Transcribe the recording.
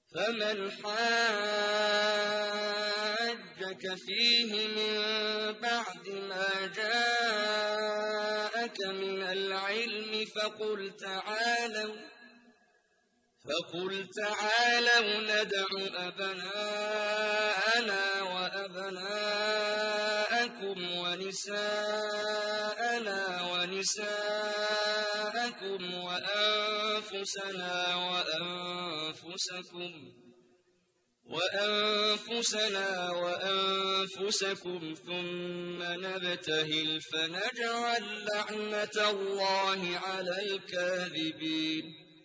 فمن حاجك فيه من بعد ما جاءك من العلم فقل تعالوا ندع أبناءنا وأبناءكم ونساءنا ونساءكم وأنفسنا وأنفسكم ثم نبتهل فنجعل لعنة الله على الكاذبين